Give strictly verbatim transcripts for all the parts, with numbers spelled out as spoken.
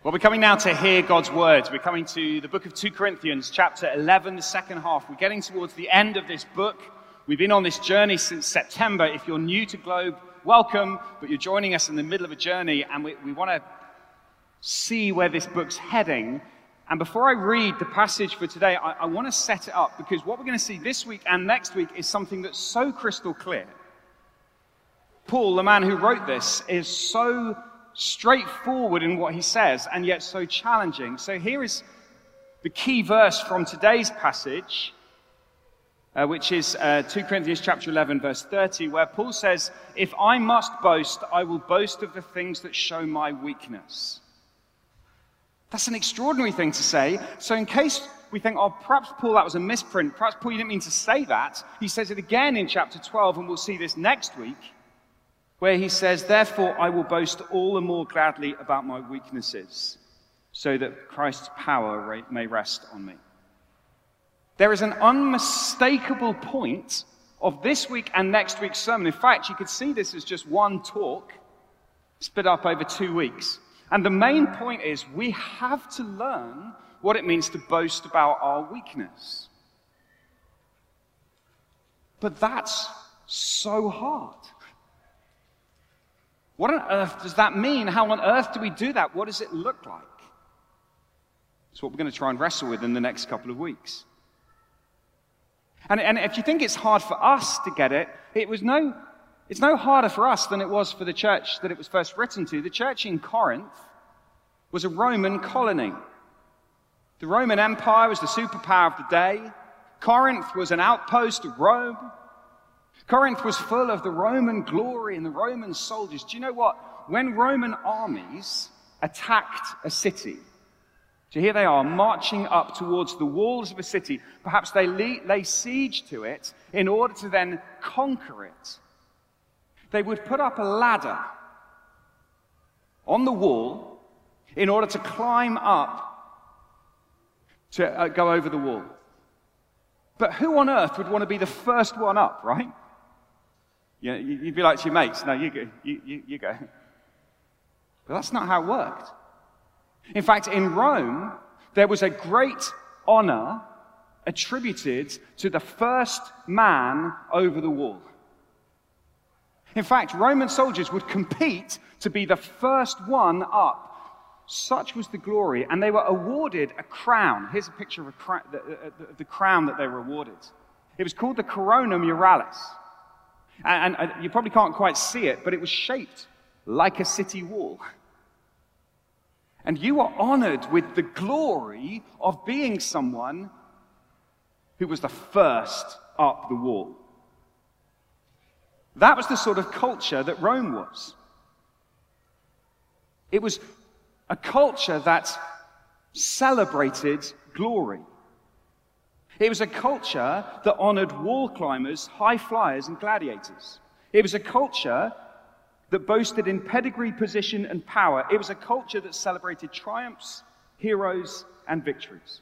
Well, we're coming now to hear God's words. We're coming to the book of Second Corinthians, chapter eleven, the second half. We're getting towards the end of this book. We've been on this journey since September. If you're new to Globe, welcome, but you're joining us in the middle of a journey, and we, we want to see where this book's heading. And before I read the passage for today, I, I want to set it up, because what we're going to see this week and next week is something that's so crystal clear. Paul, the man who wrote this, is so straightforward in what he says, and yet so challenging. So here is the key verse from today's passage, uh, which is uh, Second Corinthians chapter eleven, verse thirty, where Paul says, "If I must boast, I will boast of the things that show my weakness." That's an extraordinary thing to say. So in case we think, oh, perhaps Paul, that was a misprint, perhaps Paul, you didn't mean to say that, he says it again in chapter twelve, and we'll see this next week, where he says, "Therefore I will boast all the more gladly about my weaknesses, so that Christ's power may rest on me." There is an unmistakable point of this week and next week's sermon. In fact, you could see this as just one talk split up over two weeks. And the main point is we have to learn what it means to boast about our weakness. But that's so hard. What on earth does that mean? How on earth do we do that? What does it look like? It's what we're going to try and wrestle with in the next couple of weeks. And, and if you think it's hard for us to get it, it was no, it's no harder for us than it was for the church that it was first written to. The church in Corinth was a Roman colony. The Roman Empire was the superpower of the day. Corinth was an outpost of Rome. Corinth was full of the Roman glory and the Roman soldiers. Do you know what? When Roman armies attacked a city, so here they are marching up towards the walls of a city. Perhaps they lay, lay siege to it in order to then conquer it. They would put up a ladder on the wall in order to climb up to uh, go over the wall. But who on earth would want to be the first one up, right? Yeah, you'd be like to your mates, "No, you go, you, you, you go." But that's not how it worked. In fact, in Rome, there was a great honor attributed to the first man over the wall. In fact, Roman soldiers would compete to be the first one up. Such was the glory, and they were awarded a crown. Here's a picture of a cra- the, the, the crown that they were awarded. It was called the Corona Muralis. And, and you probably can't quite see it, but it was shaped like a city wall. And you were honored with the glory of being someone who was the first up the wall. That was the sort of culture that Rome was. It was a culture that celebrated glory. It was a culture that honored wall climbers, high flyers, and gladiators. It was a culture that boasted in pedigree, position, and power. It was a culture that celebrated triumphs, heroes, and victories.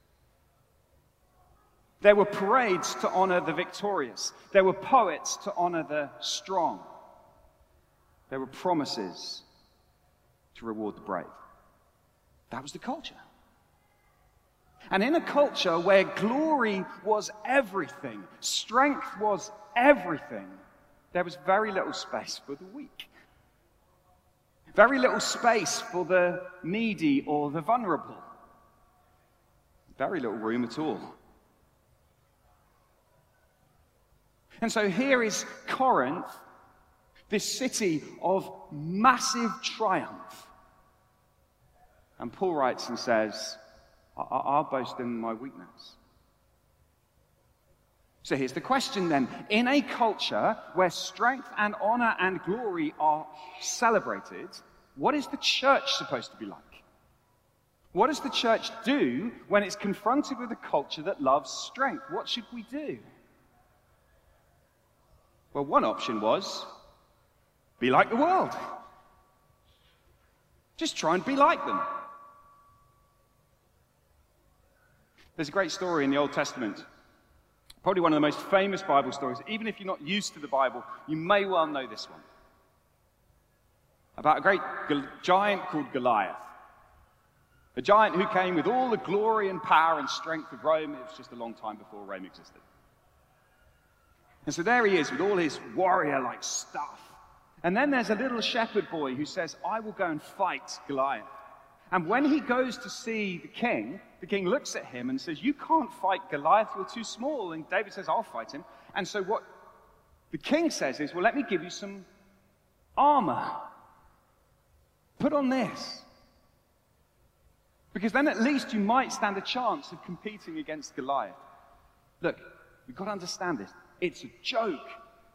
There were parades to honor the victorious. There were poets to honor the strong. There were promises to reward the brave. That was the culture. And in a culture where glory was everything, strength was everything, there was very little space for the weak. Very little space for the needy or the vulnerable. Very little room at all. And so here is Corinth, this city of massive triumph. And Paul writes and says, "I'll boast in my weakness." So here's the question then. In a culture where strength and honor and glory are celebrated, what is the church supposed to be like? What does the church do when it's confronted with a culture that loves strength? What should we do? Well, one option was, be like the world. Just try and be like them. There's a great story in the Old Testament, probably one of the most famous Bible stories. Even if you're not used to the Bible, you may well know this one. About a great giant called Goliath. A giant who came with all the glory and power and strength of Rome. It was just a long time before Rome existed. And so there he is with all his warrior-like stuff. And then there's a little shepherd boy who says, I will go and fight Goliath. And when he goes to see the king, the king looks at him and says, you can't fight Goliath, you're too small. And David says, I'll fight him. And so what the king says is, well, let me give you some armor. Put on this. Because then at least you might stand a chance of competing against Goliath. Look, we've got to understand this. It's a joke.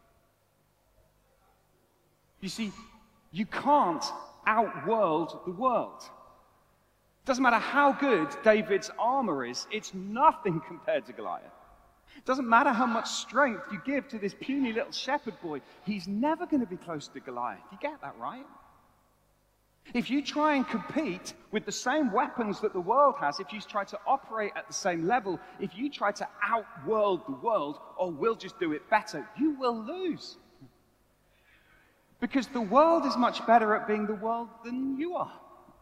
You see, you can't outworld the world. It doesn't matter how good David's armor is, it's nothing compared to Goliath. It doesn't matter how much strength you give to this puny little shepherd boy, he's never going to be close to Goliath. You get that, right? If you try and compete with the same weapons that the world has, if you try to operate at the same level, if you try to outworld the world, or we'll just do it better, you will lose. Because the world is much better at being the world than you are.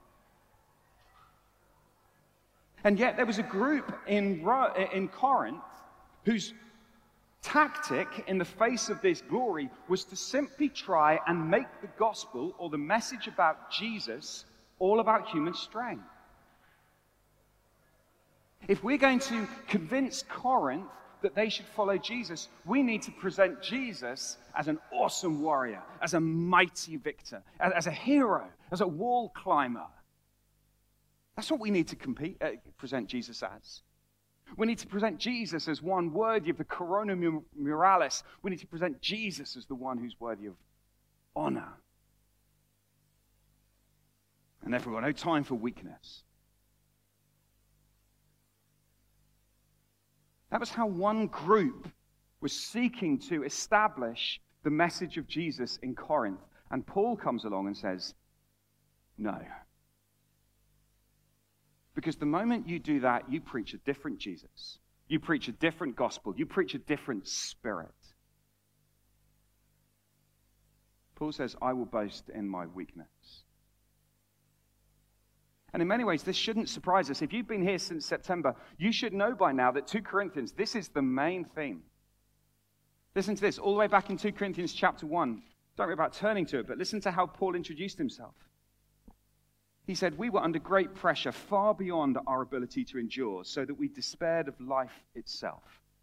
And yet there was a group in, in Corinth whose tactic in the face of this glory was to simply try and make the gospel or the message about Jesus all about human strength. If we're going to convince Corinth that they should follow Jesus, we need to present Jesus as an awesome warrior, as a mighty victor, as, as a hero, as a wall climber. That's what we need to compete, uh, present Jesus as. We need to present Jesus as one worthy of the corona muralis. We need to present Jesus as the one who's worthy of honor. And therefore, we've got no time for weakness. That was how one group was seeking to establish the message of Jesus in Corinth. And Paul comes along and says, no. Because the moment you do that, you preach a different Jesus. You preach a different gospel. You preach a different spirit. Paul says, I will boast in my weakness. And in many ways, this shouldn't surprise us. If you've been here since September, you should know by now that Second Corinthians, this is the main theme. Listen to this, all the way back in Second Corinthians chapter one. Don't worry about turning to it, but listen to how Paul introduced himself. He said, we were under great pressure, far beyond our ability to endure, so that we despaired of life itself.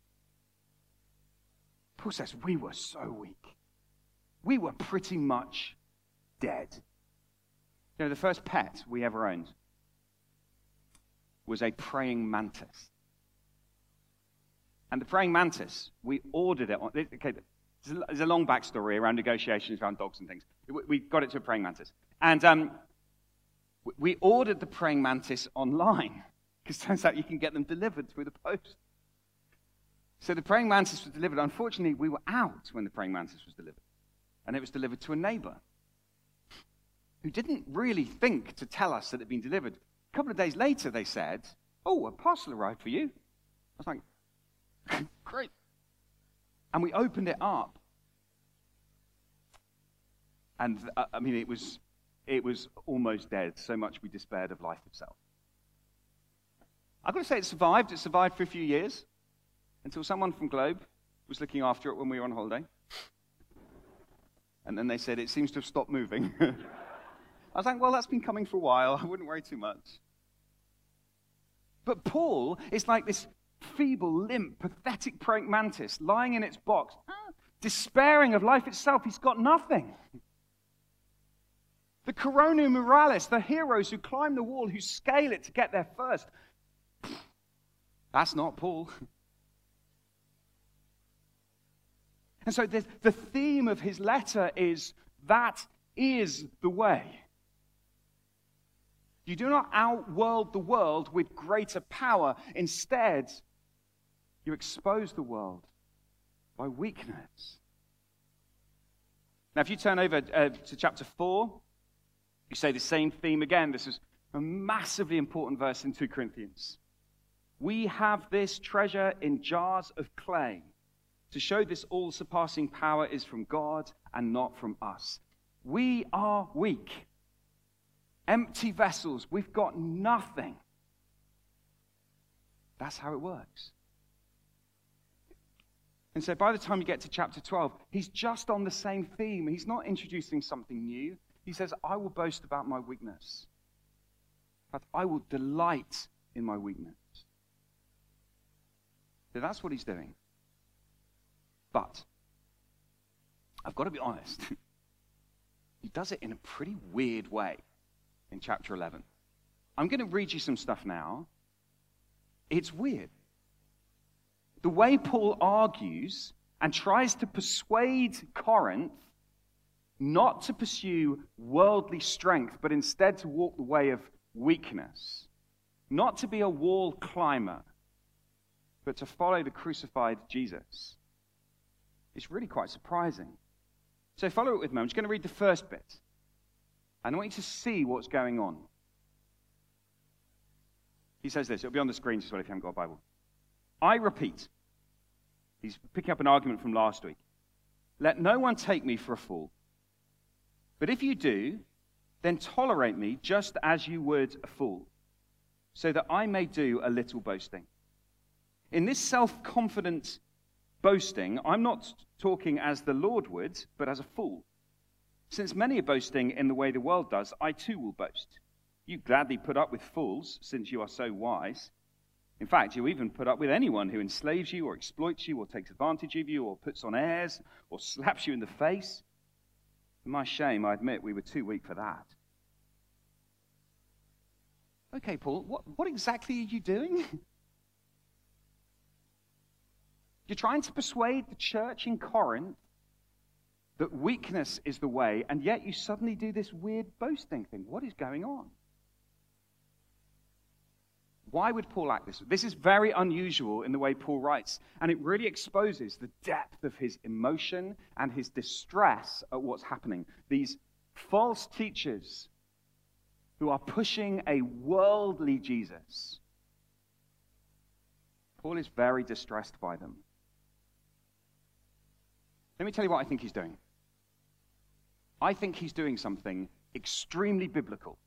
Paul says, we were so weak. We were pretty much dead. You know, the first pet we ever owned was a praying mantis. And the praying mantis, we ordered it on, okay, there's a long backstory around negotiations around dogs and things. We got it to a praying mantis. And um, we ordered the praying mantis online, because it turns out you can get them delivered through the post. So the praying mantis was delivered. Unfortunately, we were out when the praying mantis was delivered. And it was delivered to a neighbor who didn't really think to tell us that it had been delivered. A couple of days later, they said, oh, a parcel arrived for you. I was like, great. And we opened it up. And, uh, I mean, it was... It was almost dead, so much we despaired of life itself. I've got to say it survived. It survived for a few years until someone from Globe was looking after it when we were on holiday. And then they said, it seems to have stopped moving. I was like, well, that's been coming for a while. I wouldn't worry too much. But Paul is like this feeble, limp, pathetic praying mantis lying in its box, despairing of life itself. He's got nothing. The corona muralis, the heroes who climb the wall, who scale it to get there first. That's not Paul. And so the, the theme of his letter is, that is the way. You do not outworld the world with greater power. Instead, you expose the world by weakness. Now, if you turn over uh, to chapter four, you say the same theme again. This is a massively important verse in Second Corinthians. We have this treasure in jars of clay to show this all-surpassing power is from God and not from us. We are weak. empty vessels. We've got nothing. That's how it works. And so by the time you get to chapter twelve, he's just on the same theme. He's not introducing something new. He says, I will boast about my weakness. But I will delight in my weakness. So that's what he's doing. But I've got to be honest. He does it in a pretty weird way in chapter eleven. I'm going to read you some stuff now. It's weird. The way Paul argues and tries to persuade Corinth not to pursue worldly strength, but instead to walk the way of weakness. Not to be a wall climber, but to follow the crucified Jesus. It's really quite surprising. So follow it with me. I'm just going to read the first bit. And I want you to see what's going on. He says this. It'll be on the screen as well if you haven't got a Bible. I repeat. He's picking up an argument from last week. Let no one take me for a fool. But if you do, then tolerate me just as you would a fool, so that I may do a little boasting. In this self-confident boasting, I'm not talking as the Lord would, but as a fool. Since many are boasting in the way the world does, I too will boast. You gladly put up with fools, since you are so wise. In fact, you even put up with anyone who enslaves you or exploits you or takes advantage of you or puts on airs or slaps you in the face. To my shame, I admit we were too weak for that. Okay, Paul, what, what exactly are you doing? You're trying to persuade the church in Corinth that weakness is the way, and yet you suddenly do this weird boasting thing. What is going on? Why would Paul act this way? This is very unusual in the way Paul writes, and it really exposes the depth of his emotion and his distress at what's happening. These false teachers who are pushing a worldly Jesus. Paul is very distressed by them. Let me tell you what I think he's doing. I think he's doing something extremely biblical.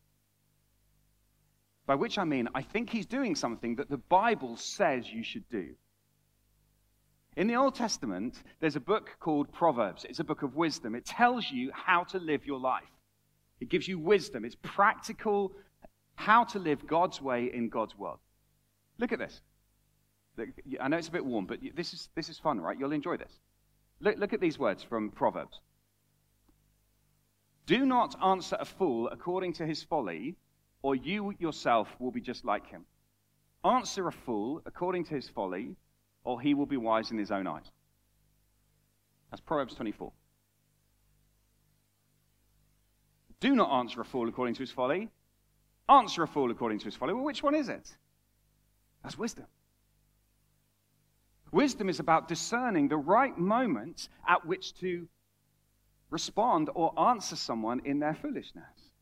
By which I mean, I think he's doing something that the Bible says you should do. In the Old Testament, there's a book called Proverbs. It's a book of wisdom. It tells you how to live your life. It gives you wisdom. It's practical how to live God's way in God's world. Look at this. I know it's a bit warm, but this is, this is fun, right? You'll enjoy this. Look, look at these words from Proverbs. Do not answer a fool according to his folly, or you yourself will be just like him. Answer a fool according to his folly, or he will be wise in his own eyes. That's Proverbs twenty-four. Do not answer a fool according to his folly. Answer a fool according to his folly. Well, which one is it? That's wisdom. Wisdom is about discerning the right moment at which to respond or answer someone in their foolishness.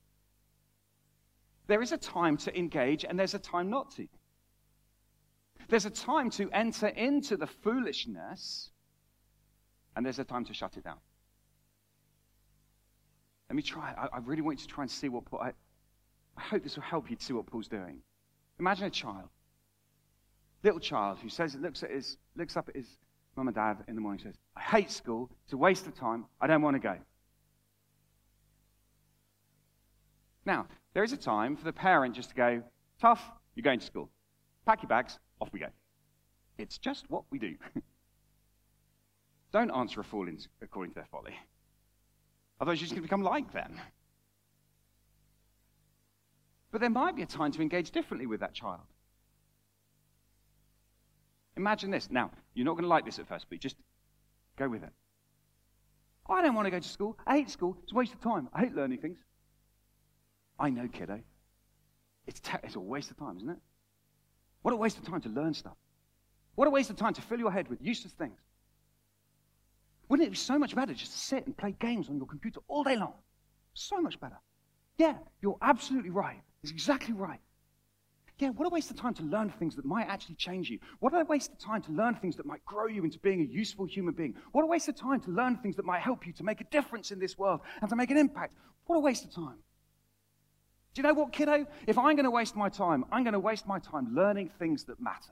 There is a time to engage and there's a time not to. There's a time to enter into the foolishness and there's a time to shut it down. Let me try. I, I really want you to try and see what Paul... I, I hope this will help you to see what Paul's doing. Imagine a child. Little child who says, looks at his, looks up at his mum and dad in the morning and says, I hate school. It's a waste of time. I don't want to go. Now, there is a time for the parent just to go, tough, you're going to school. Pack your bags, off we go. It's just what we do. Don't answer a fool in, according to their folly. Otherwise, you're just going to become like them. But there might be a time to engage differently with that child. Imagine this. Now, you're not going to like this at first, but just go with it. I don't want to go to school. I hate school. It's a waste of time. I hate learning things. I know, kiddo. It's, te- it's a waste of time, isn't it? What a waste of time to learn stuff. What a waste of time to fill your head with useless things. Wouldn't it be so much better just to sit and play games on your computer all day long? So much better. Yeah, you're absolutely right. It's exactly right. Yeah, what a waste of time to learn things that might actually change you. What a waste of time to learn things that might grow you into being a useful human being. What a waste of time to learn things that might help you to make a difference in this world and to make an impact. What a waste of time. Do you know what, kiddo? If I'm going to waste my time, I'm going to waste my time learning things that matter.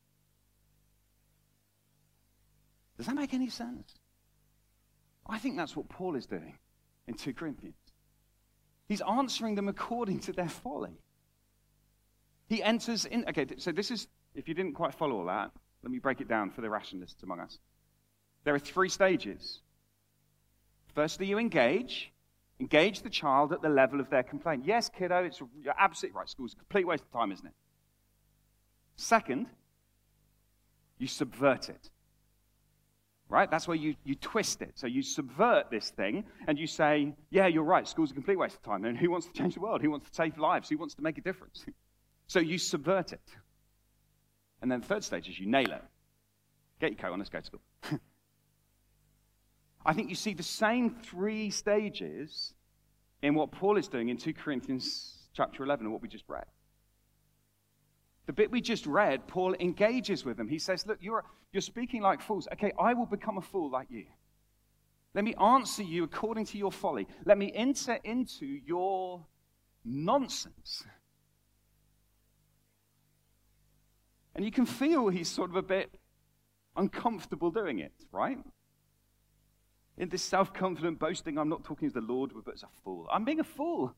Does that make any sense? I think that's what Paul is doing in Second Corinthians. He's answering them according to their folly. He enters in, okay, so this is, if you didn't quite follow all that, let me break it down for the rationalists among us. There are three stages. Firstly, you engage. Engage the child at the level of their complaint. Yes, kiddo, it's, you're absolutely right. School's a complete waste of time, isn't it? Second, you subvert it. Right? That's where you, you twist it. So you subvert this thing and you say, yeah, you're right, school's a complete waste of time. And who wants to change the world? Who wants to save lives? Who wants to make a difference? So you subvert it. And then the third stage is you nail it. Get your coat on, let's go to school. I think you see the same three stages in what Paul is doing in Second Corinthians chapter eleven and what we just read. The bit we just read, Paul engages with them. He says, look, you're, you're speaking like fools. Okay, I will become a fool like you. Let me answer you according to your folly. Let me enter into your nonsense. And you can feel he's sort of a bit uncomfortable doing it, right? In this self-confident boasting, I'm not talking as the Lord, but as a fool. I'm being a fool.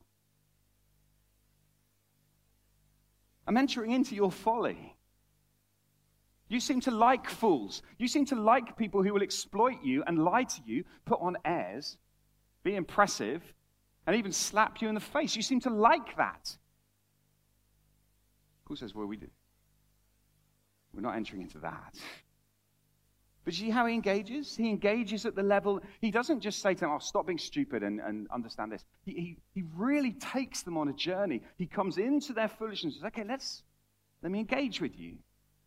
I'm entering into your folly. You seem to like fools. You seem to like people who will exploit you and lie to you, put on airs, be impressive, and even slap you in the face. You seem to like that. Paul says, well, we do. We're not entering into that. But you see how he engages? He engages at the level, he doesn't just say to them, oh, stop being stupid and, and understand this. He, he, he really takes them on a journey. He comes into their foolishness and says, okay, let's, let me engage with you.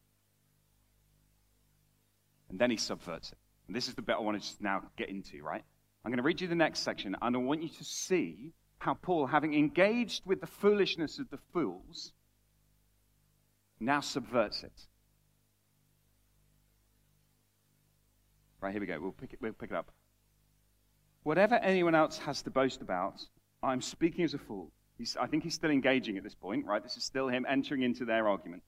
And then he subverts it. And this is the bit I want to just now get into, right? I'm going to read you the next section, and I want you to see how Paul, having engaged with the foolishness of the fools, now subverts it. Right, here we go. We'll pick it, we'll pick it up. Whatever anyone else has to boast about, I'm speaking as a fool. He's, I think he's still engaging at this point, right? This is still him entering into their argument.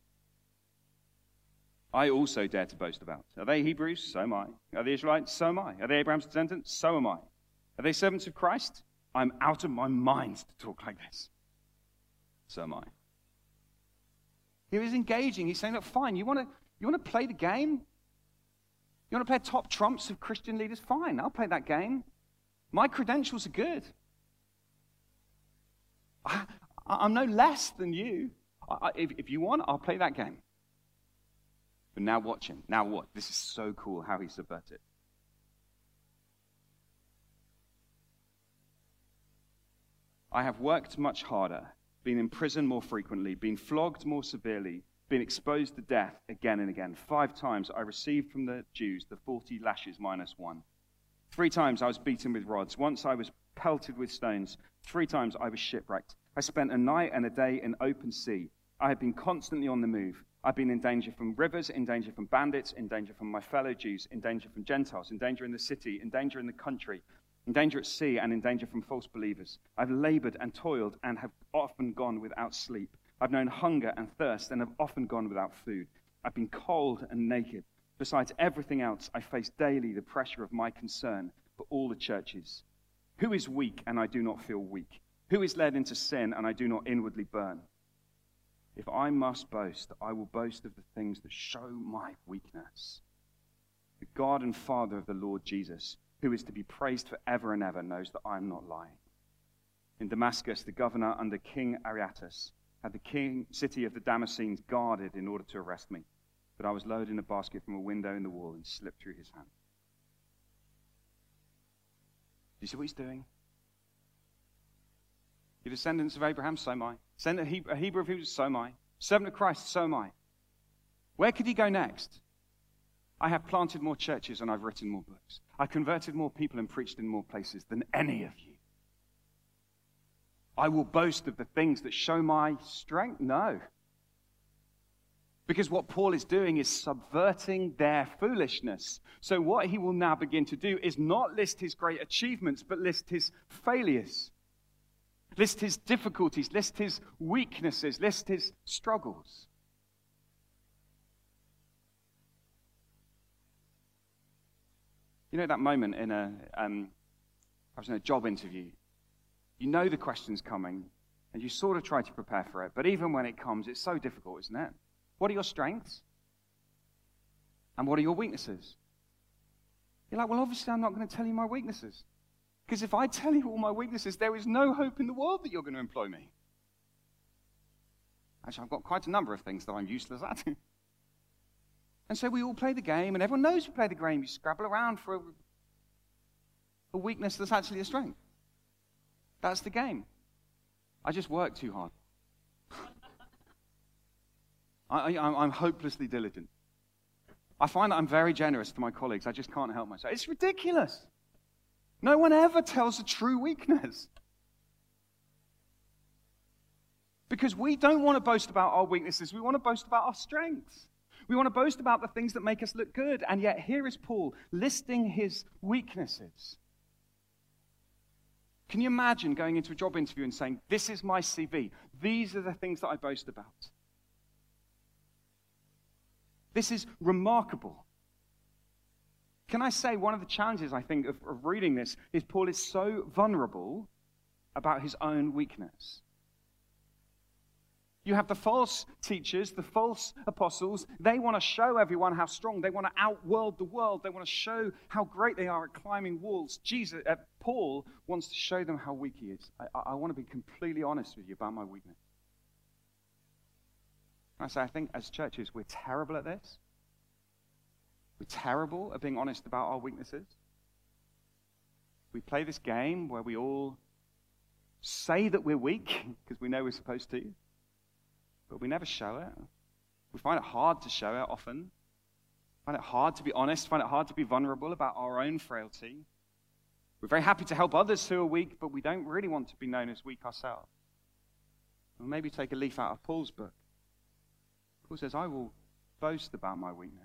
I also dare to boast about. Are they Hebrews? So am I. Are they Israelites? So am I. Are they Abraham's descendants? So am I. Are they servants of Christ? I'm out of my mind to talk like this. So am I. He was engaging. He's saying, look, fine, you want to you want to play the game? You want to play top trumps of Christian leaders? Fine, I'll play that game. My credentials are good. I, I'm no less than you. I, if, if you want, I'll play that game. But now watch him. Now what? This is so cool how he subverts it. I have worked much harder, been in prison more frequently, been flogged more severely, been exposed to death again and again. Five times I received from the Jews the forty lashes minus one. Three times I was beaten with rods. Once I was pelted with stones. Three times I was shipwrecked. I spent a night and a day in open sea. I have been constantly on the move. I've been in danger from rivers, in danger from bandits, in danger from my fellow Jews, in danger from Gentiles, in danger in the city, in danger in the country, in danger at sea, and in danger from false believers. I've labored and toiled and have often gone without sleep. I've known hunger and thirst and have often gone without food. I've been cold and naked. Besides everything else, I face daily the pressure of my concern for all the churches. Who is weak and I do not feel weak? Who is led into sin and I do not inwardly burn? If I must boast, I will boast of the things that show my weakness. The God and Father of the Lord Jesus, who is to be praised forever and ever, knows that I am not lying. In Damascus, the governor under King Aretas had the king city of the Damascenes guarded in order to arrest me. But I was lowered in a basket from a window in the wall and slipped through his hand. Do you see what he's doing? You're descendants of Abraham, so am I. Descendant of Hebrew, a Hebrew of Hebrews, so am I. Servant of Christ, so am I. Where could he go next? I have planted more churches and I've written more books. I converted more people and preached in more places than any of you. I will boast of the things that show my strength? No. Because what Paul is doing is subverting their foolishness. So what he will now begin to do is not list his great achievements, but list his failures. List his difficulties, list his weaknesses, list his struggles. You know that moment in a, um, I was in a job interview. You know the question's coming, and you sort of try to prepare for it. But even when it comes, it's so difficult, isn't it? What are your strengths? And what are your weaknesses? You're like, well, obviously I'm not going to tell you my weaknesses. Because if I tell you all my weaknesses, there is no hope in the world that you're going to employ me. Actually, I've got quite a number of things that I'm useless at. And so we all play the game, and everyone knows we play the game. You scrabble around for a, a weakness that's actually a strength. That's the game. I just work too hard. I, I, I'm hopelessly diligent. I find that I'm very generous to my colleagues. I just can't help myself. It's ridiculous. No one ever tells a true weakness. Because we don't want to boast about our weaknesses. We want to boast about our strengths. We want to boast about the things that make us look good. And yet here is Paul listing his weaknesses. Can you imagine going into a job interview and saying, this is my C V. These are the things that I boast about. This is remarkable. Can I say one of the challenges, I think, of, of reading this is Paul is so vulnerable about his own weakness. You have the false teachers, the false apostles. They want to show everyone how strong. They want to outworld the world. They want to show how great they are at climbing walls. Jesus, uh, Paul wants to show them how weak he is. I, I, I want to be completely honest with you about my weakness. And I say, I think as churches, we're terrible at this. We're terrible at being honest about our weaknesses. We play this game where we all say that we're weak because we know we're supposed to, but we never show it. We find it hard to show it often. Find it hard to be honest. Find it hard to be vulnerable about our own frailty. We're very happy to help others who are weak, but we don't really want to be known as weak ourselves. Or maybe take a leaf out of Paul's book. Paul says, I will boast about my weakness.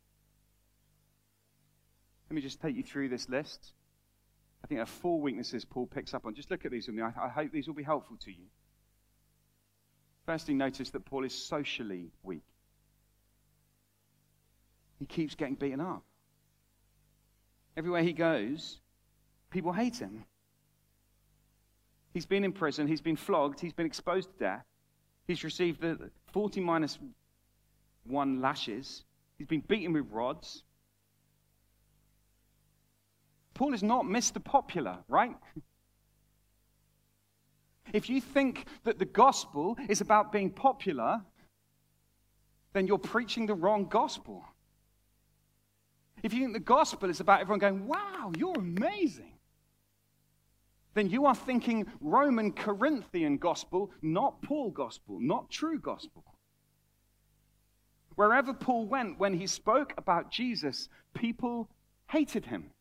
Let me just take you through this list. I think there are four weaknesses Paul picks up on. Just look at these with me. I, I hope these will be helpful to you. Firstly, notice that Paul is socially weak. He keeps getting beaten up. Everywhere he goes, people hate him. He's been in prison. He's been flogged. He's been exposed to death. He's received the forty minus one lashes. He's been beaten with rods. Paul is not Mister Popular, right? If you think that the gospel is about being popular, then you're preaching the wrong gospel. If you think the gospel is about everyone going, wow, you're amazing, then you are thinking Roman Corinthian gospel, not Paul gospel, not true gospel. Wherever Paul went, when he spoke about Jesus, people hated him.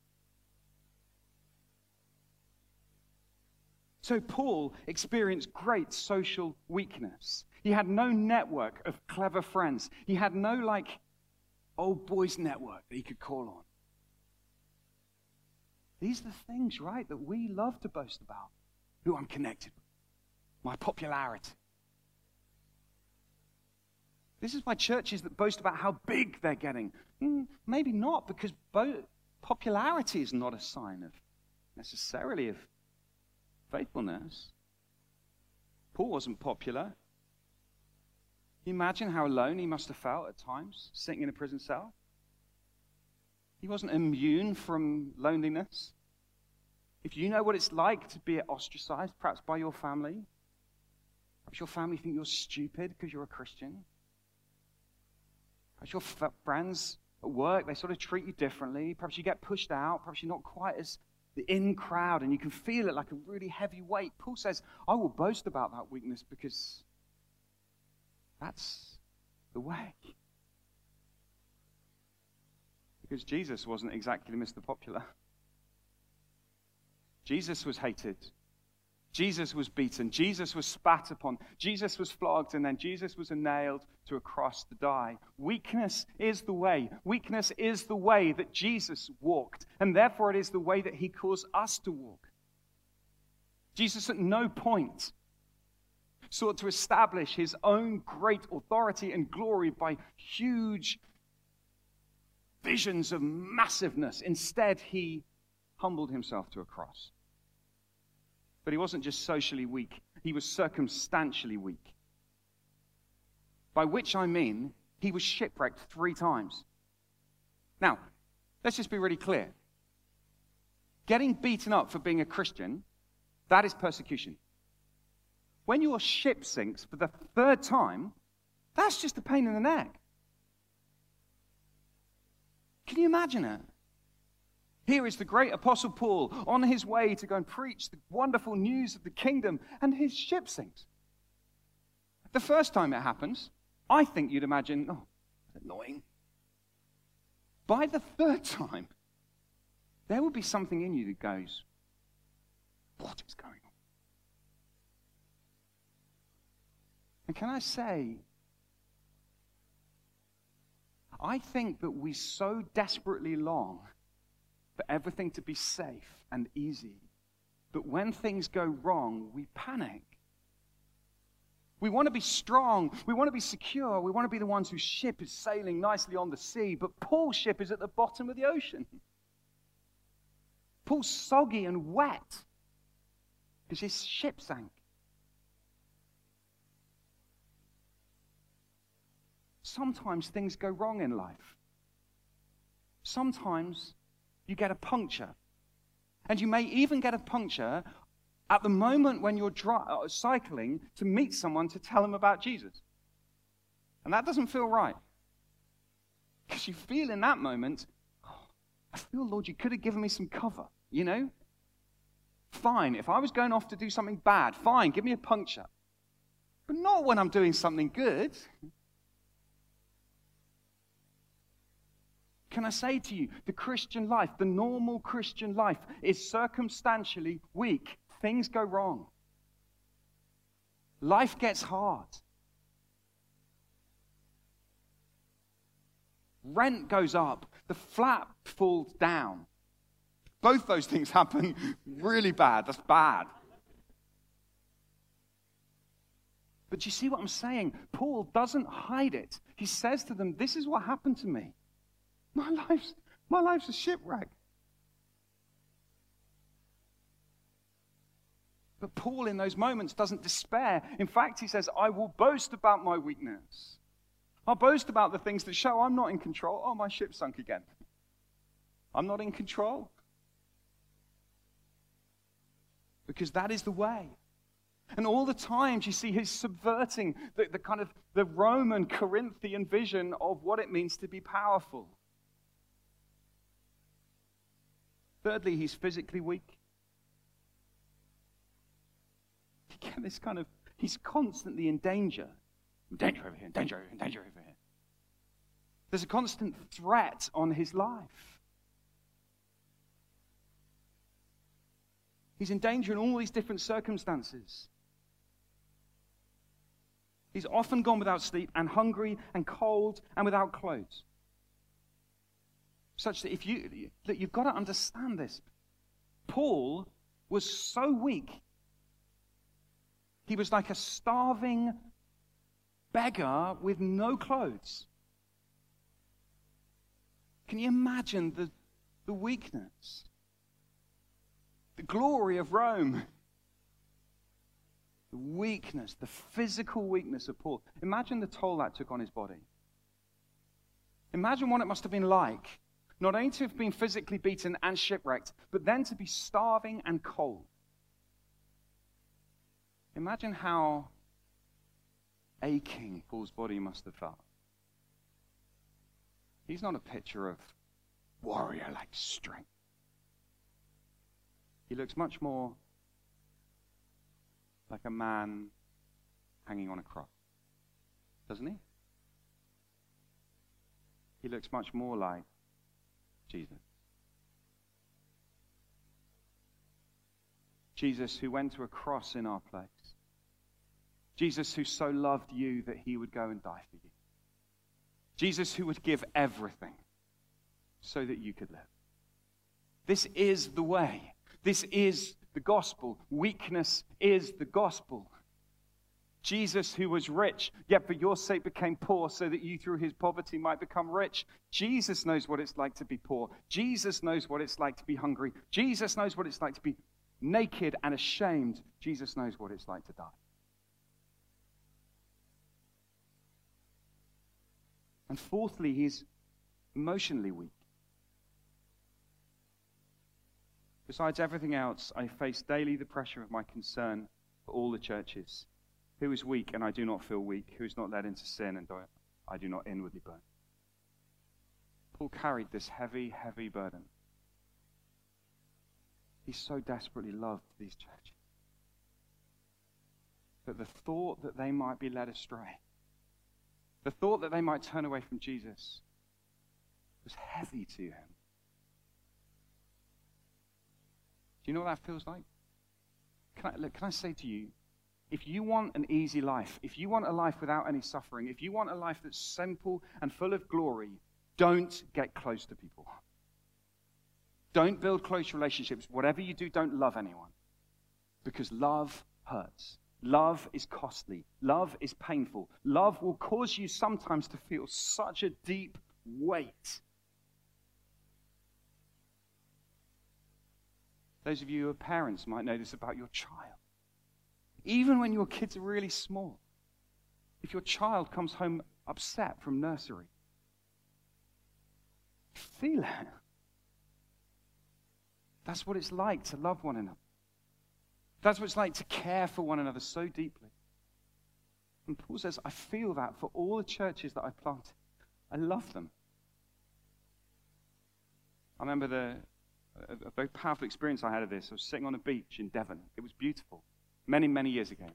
So Paul experienced great social weakness. He had no network of clever friends. He had no, like, old boys network that he could call on. These are the things, right, that we love to boast about. Who I'm connected with. My popularity. This is why churches that boast about how big they're getting. Mm, maybe not, because bo- popularity is not a sign of necessarily of faithfulness. Paul wasn't popular. Can you imagine how alone he must have felt at times, sitting in a prison cell? He wasn't immune from loneliness. If you know what it's like to be ostracized, perhaps by your family, perhaps your family think you're stupid because you're a Christian. Perhaps your f- friends at work, they sort of treat you differently. Perhaps you get pushed out. Perhaps you're not quite as the in crowd, and you can feel it like a really heavy weight. Paul says, I will boast about that weakness because that's the way. Because Jesus wasn't exactly Mister Popular. Jesus was hated. Jesus was beaten. Jesus was spat upon. Jesus was flogged, and then Jesus was nailed to a cross to die. Weakness is the way. Weakness is the way that Jesus walked, and therefore it is the way that he calls us to walk. Jesus at no point sought to establish his own great authority and glory by huge visions of massiveness. Instead, he humbled himself to a cross. But he wasn't just socially weak, he was circumstantially weak. By which I mean, he was shipwrecked three times. Now, let's just be really clear. Getting beaten up for being a Christian, that is persecution. When your ship sinks for the third time, that's just a pain in the neck. Can you imagine it? Here is the great Apostle Paul on his way to go and preach the wonderful news of the kingdom, and his ship sinks. The first time it happens, I think you'd imagine, oh, that's annoying. By the third time, there will be something in you that goes, what is going on? And can I say, I think that we so desperately long for everything to be safe and easy, but when things go wrong, we panic. We want to be strong, we want to be secure, we want to be the ones whose ship is sailing nicely on the sea, but Paul's ship is at the bottom of the ocean. Paul's soggy and wet because his ship sank. Sometimes things go wrong in life. Sometimes you get a puncture. And you may even get a puncture at the moment when you're dri- cycling to meet someone to tell them about Jesus. And that doesn't feel right. Because you feel in that moment, oh, I feel, Lord, you could have given me some cover, you know? Fine, if I was going off to do something bad, fine, give me a puncture. But not when I'm doing something good. Can I say to you, the Christian life, the normal Christian life, is circumstantially weak. Things go wrong. Life gets hard. Rent goes up. The flat falls down. Both those things happen really bad. That's bad. But you see what I'm saying? Paul doesn't hide it. He says to them, this is what happened to me. My life's, my life's a shipwreck. But Paul in those moments doesn't despair. In fact, he says, I will boast about my weakness. I'll boast about the things that show I'm not in control. Oh, my ship sunk again. I'm not in control. Because that is the way. And all the times you see he's subverting the, the kind of the Roman Corinthian vision of what it means to be powerful. Thirdly, he's physically weak. You get this kind of, he's constantly in danger. Danger over here, danger over here, danger over here. There's a constant threat on his life. He's in danger in all these different circumstances. He's often gone without sleep and hungry and cold and without clothes. Such that if you, that you've got to understand this. Paul was so weak. He was like a starving beggar with no clothes. Can you imagine the, the weakness? The glory of Rome. The weakness, the physical weakness of Paul. Imagine the toll that took on his body. Imagine what it must have been like, not only to have been physically beaten and shipwrecked, but then to be starving and cold. Imagine how aching Paul's body must have felt. He's not a picture of warrior-like strength. He looks much more like a man hanging on a cross, doesn't he? He looks much more like Jesus. Jesus who went to a cross in our place. Jesus who so loved you that he would go and die for you. Jesus who would give everything so that you could live. This is the way. This is the gospel. Weakness is the gospel. Jesus, who was rich, yet for your sake became poor, so that you through his poverty might become rich. Jesus knows what it's like to be poor. Jesus knows what it's like to be hungry. Jesus knows what it's like to be naked and ashamed. Jesus knows what it's like to die. And fourthly, he's emotionally weak. Besides everything else, I face daily the pressure of my concern for all the churches. Who is weak and I do not feel weak? Who is not led into sin and I do not inwardly burn? Paul carried this heavy, heavy burden. He so desperately loved these churches. But the thought that they might be led astray, the thought that they might turn away from Jesus, was heavy to him. Do you know what that feels like? Can I, look, can I say to you, if you want an easy life, if you want a life without any suffering, if you want a life that's simple and full of glory, don't get close to people. Don't build close relationships. Whatever you do, don't love anyone. Because love hurts. Love is costly. Love is painful. Love will cause you sometimes to feel such a deep weight. Those of you who are parents might know this about your child. Even when your kids are really small, if your child comes home upset from nursery, feel it. That's what it's like to love one another. That's what it's like to care for one another so deeply. And Paul says, I feel that for all the churches that I planted. I love them. I remember the, a, a very powerful experience I had of this. I was sitting on a beach in Devon. It was beautiful. Many, many years ago.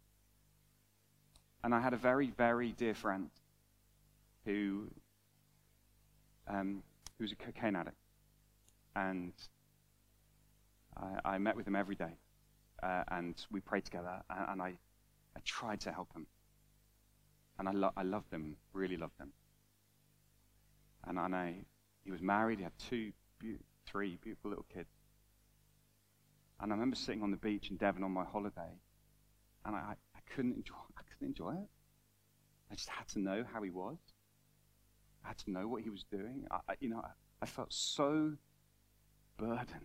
And I had a very, very dear friend who, um, who was a cocaine addict. And I, I met with him every day. Uh, and we prayed together. And, and I, I tried to help him. And I, lo- I loved him, really loved him. And, and I, he was married. He had two, be- three beautiful little kids. And I remember sitting on the beach in Devon on my holiday, and I, I couldn't enjoy I couldn't enjoy it. I just had to know how he was. I had to know what he was doing. I, I, you know, I, I felt so burdened.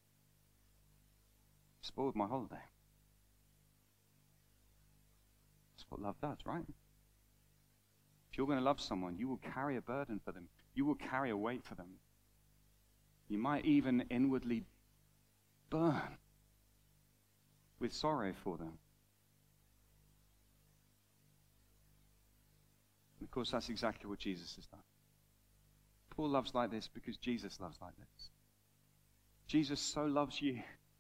Spoiled my holiday. That's what love does, right? If you're going to love someone, you will carry a burden for them. You will carry a weight for them. You might even inwardly burn with sorrow for them. And of course, that's exactly what Jesus has done. Paul loves like this because Jesus loves like this. Jesus so loves you.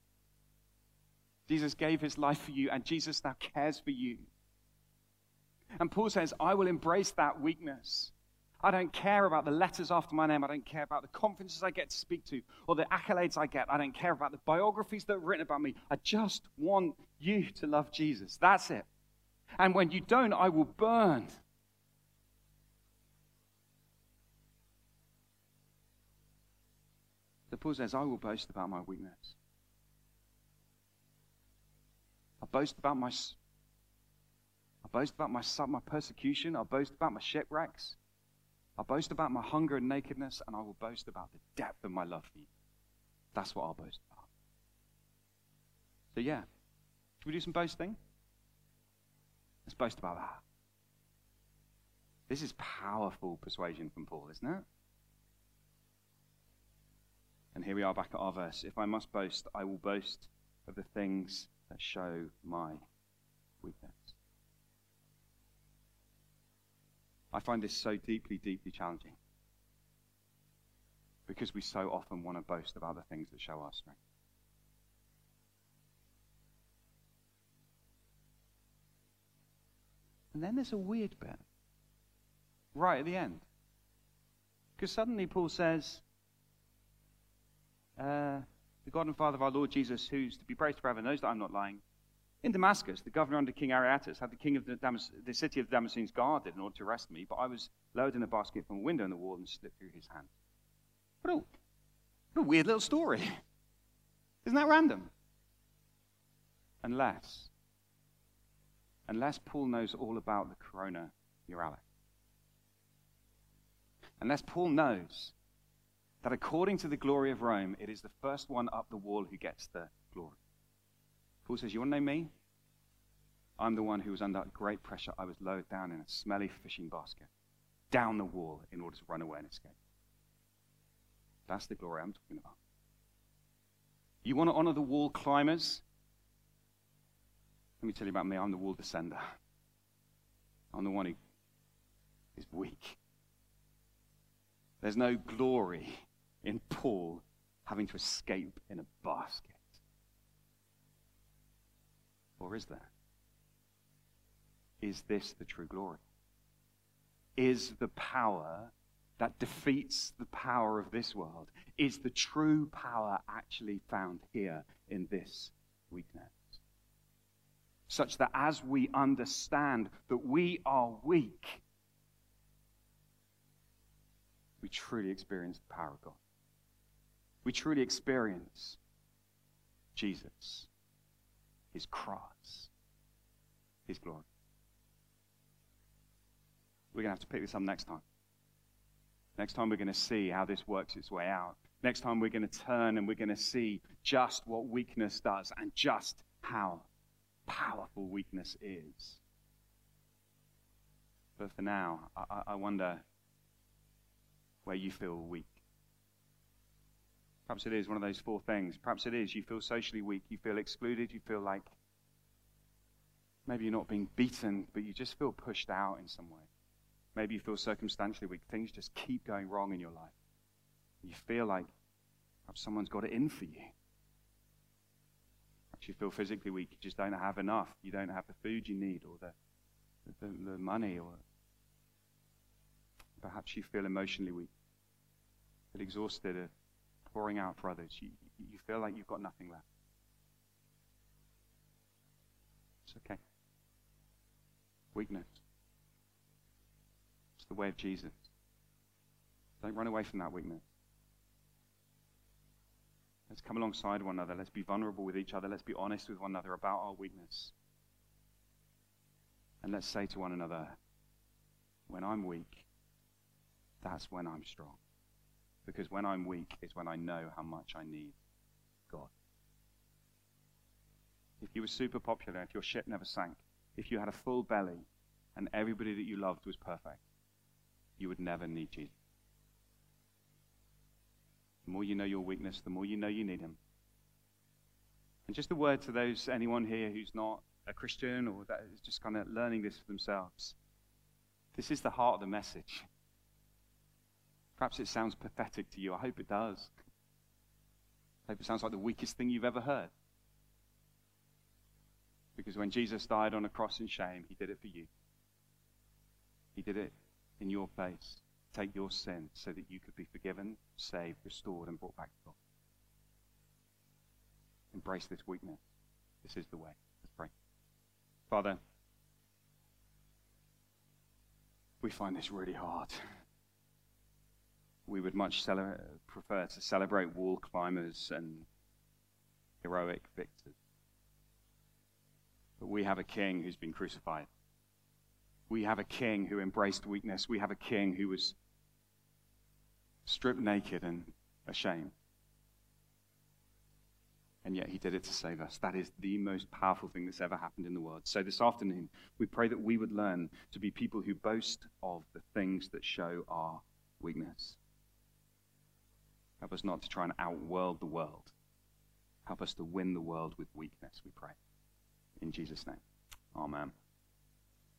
Jesus gave his life for you, and Jesus now cares for you. And Paul says, I will embrace that weakness. I don't care about the letters after my name. I don't care about the conferences I get to speak to or the accolades I get. I don't care about the biographies that are written about me. I just want you to love Jesus. That's it. And when you don't, I will burn. So Paul says, I will boast about my weakness. I boast about my, I boast about my, my persecution. I boast about my shipwrecks. I boast about my hunger and nakedness, and I will boast about the depth of my love for you. That's what I'll boast about. So yeah, should we do some boasting? Let's boast about that. This is powerful persuasion from Paul, isn't it? And here we are back at our verse. If I must boast, I will boast of the things that show my weakness. I find this so deeply, deeply challenging because we so often want to boast about the things that show our strength. And then there's a weird bit right at the end. Because suddenly Paul says, uh, the God and Father of our Lord Jesus, who's to be praised forever, knows that I'm not lying. In Damascus, the governor under King Aretas had the king of the, Damas- the city of the Damascenes guarded in order to arrest me, but I was lowered in a basket from a window in the wall and slipped through his hand. What a, what a weird little story. Isn't that random? Unless, unless Paul knows all about the corona muralis. Unless Paul knows that according to the glory of Rome, it is the first one up the wall who gets the glory. Paul says, you want to know me? I'm the one who was under great pressure. I was lowered down in a smelly fishing basket, down the wall in order to run away and escape. That's the glory I'm talking about. You want to honor the wall climbers? Let me tell you about me. I'm the wall descender. I'm the one who is weak. There's no glory in Paul having to escape in a basket. Or is there? Is this the true glory? Is the power that defeats the power of this world, is the true power actually found here in this weakness? Such that as we understand that we are weak, we truly experience the power of God. We truly experience Jesus, his cross, his glory. We're going to have to pick this up next time. Next time we're going to see how this works its way out. Next time we're going to turn and we're going to see just what weakness does and just how powerful weakness is. But for now, I, I wonder where you feel weak. Perhaps it is one of those four things. Perhaps it is you feel socially weak, you feel excluded, you feel like maybe you're not being beaten, but you just feel pushed out in some way. Maybe you feel circumstantially weak. Things just keep going wrong in your life. You feel like perhaps someone's got it in for you. Perhaps you feel physically weak. You just don't have enough. You don't have the food you need or the, the, the money. Or perhaps you feel emotionally weak. Feel exhausted of pouring out for others. You, you feel like you've got nothing left. It's okay. Weakness. The way of Jesus. Don't run away from that weakness. Let's come alongside one another. Let's be vulnerable with each other. Let's be honest with one another about our weakness. And let's say to one another, when I'm weak, that's when I'm strong. Because when I'm weak is when I know how much I need God. If you were super popular, if your ship never sank, if you had a full belly and everybody that you loved was perfect, you would never need Jesus. The more you know your weakness, the more you know you need him. And just a word to those, anyone here who's not a Christian or that is just kind of learning this for themselves. This is the heart of the message. Perhaps it sounds pathetic to you. I hope it does. I hope it sounds like the weakest thing you've ever heard. Because when Jesus died on a cross in shame, he did it for you. He did it in your place, take your sin so that you could be forgiven, saved, restored, and brought back to God. Embrace this weakness. This is the way. Let's pray. Father, we find this really hard. We would much cele- prefer to celebrate wall climbers and heroic victors. But we have a king who's been crucified. We have a king who embraced weakness. We have a king who was stripped naked and ashamed. And yet he did it to save us. That is the most powerful thing that's ever happened in the world. So this afternoon, we pray that we would learn to be people who boast of the things that show our weakness. Help us not to try and outworld the world. Help us to win the world with weakness, we pray. In Jesus' name, amen.